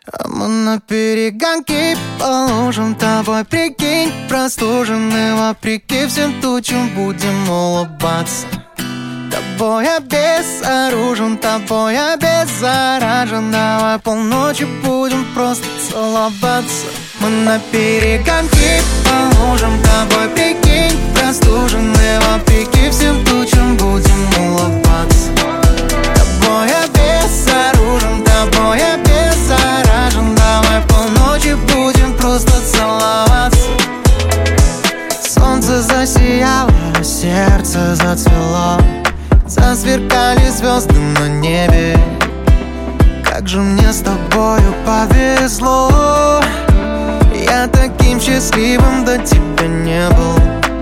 А мы на перегонки по лужам тобой, прикинь, простуженные вопреки всем тучам будем улыбаться. Тобой я безоружен, тобой я беззаражен. Давай полночи будем просто целоваться. Мы на перегонки по лужам тобой, прикинь, простуженные вопреки всем тучам будем улыбаться. Тобой я безоружен, тобой я беззаражен. Давай полночи будем просто целоваться. Солнце засияло, сердце зацвело, засверкали звезды на небе. Как же мне с тобою повезло. Я таким счастливым до тебя не был.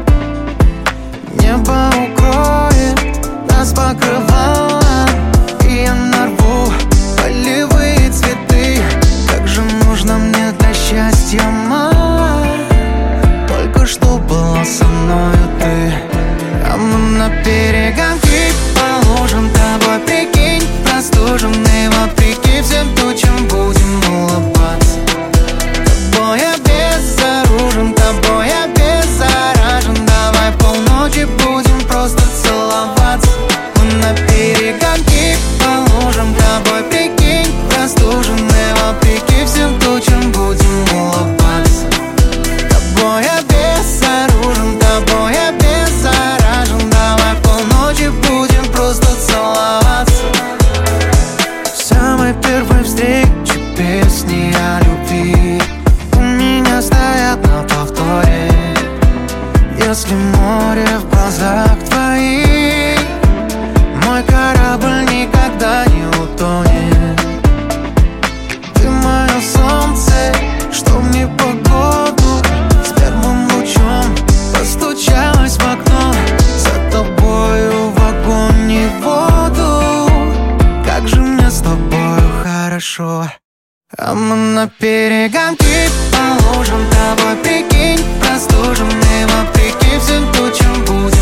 Небо укроет нас покрывало, и я нарву полевые цветы. Как же нужно мне для счастья мало. Только что была со мною ты. А мы на перегонки по лужам тобой, прикинь, простуженные вопреки всем тучам будем улыбаться. Тобой я безоружен, тобой я беззаражен. Давай полночи будем просто целоваться. Мы на перегонки по лужам тобой, прикинь, простуженные вопреки всем тучам будем улыбаться. Тобой я безоружен, тобой я беззаражен. Давай полночи будем просто целоваться. С самой первой встречи песни о любви у меня стоят на повторе. Если море в глазах твоих, мой корабль никогда не утонет. Ты мое солнце, что мне погоду с первым лучом постучалась в окно. За тобою в огонь и воду. Как же мне с тобою хорошо. А мы на перегонки по лужам тобой, прикинь, простуженные вопреки всем тучам будем